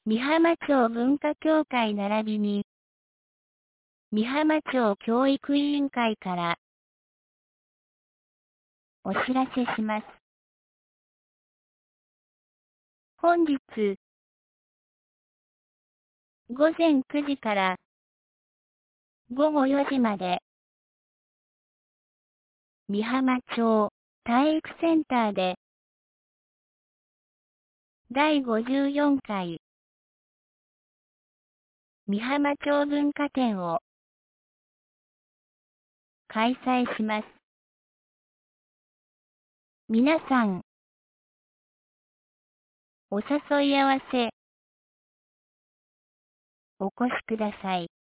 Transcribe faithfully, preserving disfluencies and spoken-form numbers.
美浜町文化協会並びに、美浜町教育委員会からお知らせします。本日午前くじから午後よじまで美浜町体育センターでだいごじゅうよんかい美浜町文化展を開催します。皆さん、お誘い合わせ、お越しください。